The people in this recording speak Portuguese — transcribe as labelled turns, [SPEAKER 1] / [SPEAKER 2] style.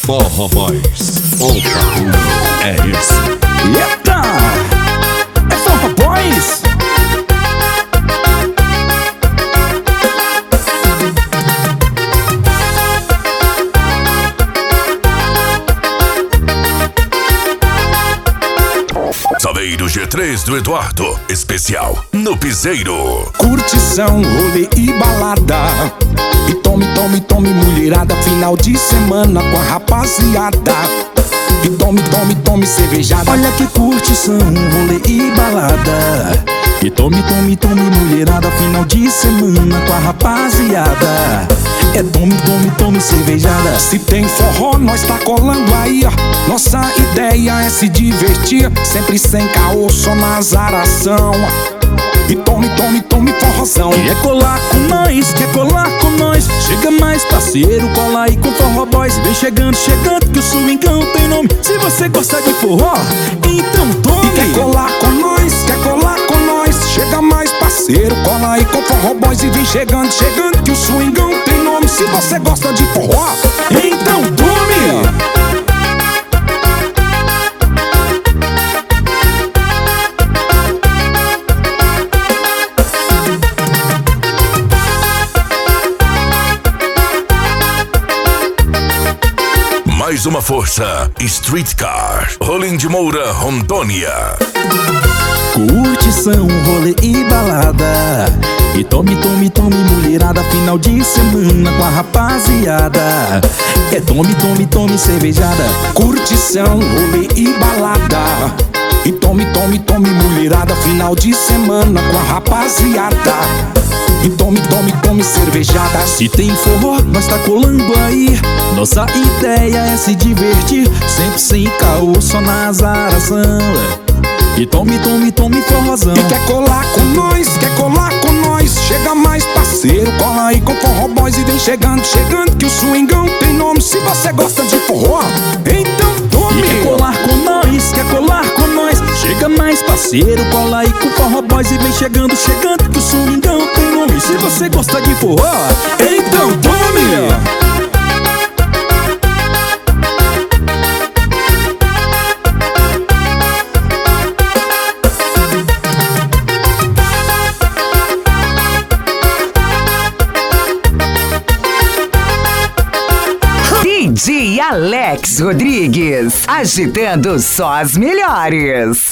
[SPEAKER 1] Forró Boys, o bagulho é esse.
[SPEAKER 2] Eita! É Forró Boys!
[SPEAKER 3] Saveiro G3 do Eduardo, especial no Piseiro.
[SPEAKER 2] Curtição, rolê e balada. E tome, tome, tome, mulherada. Final de semana com a rapaziada. E tome, tome, tome, cervejada. Olha que curtição, rolê e balada. E tome, tome, tome, mulherada. Final de semana com a rapaziada. É tome, tome, tome, cervejada. Se tem forró, nós tá colando aí, ó. Nossa ideia é se divertir, sempre sem caô, só na azaração. E tome, tome, tome, forrozão. Quer colar com nós, quer colar com nós? Chega mais, parceiro, cola aí com Forró Boys. Vem chegando, chegando, que o swingão tem nome. Se você gosta de forró, então tome. E quer colar com nós, quer colar com nós? Chega mais, parceiro, cola aí com Forró Boys. E vem chegando, chegando, que o swingão tem nome. Se você gosta de forró, então tome.
[SPEAKER 3] Mais uma força, Streetcar, Rolim de Moura, Rondônia.
[SPEAKER 2] Curtição, rolê e balada. E tome, tome, tome, mulherada. Final de semana com a rapaziada. É tome, tome, tome, cervejada. Curtição, rolê e balada. E tome, tome, tome, mulherada. Final de semana com a rapaziada. E tome, tome, tome, cervejada. Se tem forró, nós tá colando aí. Nossa ideia é se divertir, sempre sem caô, só na azaração. E tome, tome, tome, forrozão. E quer colar com nós, quer colar com nós? Chega mais, parceiro, cola aí com Forró Boys. E vem chegando, chegando, que o swingão tem nome. Se você gosta de forró, então tome. E quer colar com nós, quer colar com nós? Chega mais, parceiro, cola aí com Forró Boys. E vem chegando, chegando, que o swingão tem nome. Se você gosta de forró, então tome.
[SPEAKER 4] DJ Alex Rodrigues, agitando só as melhores.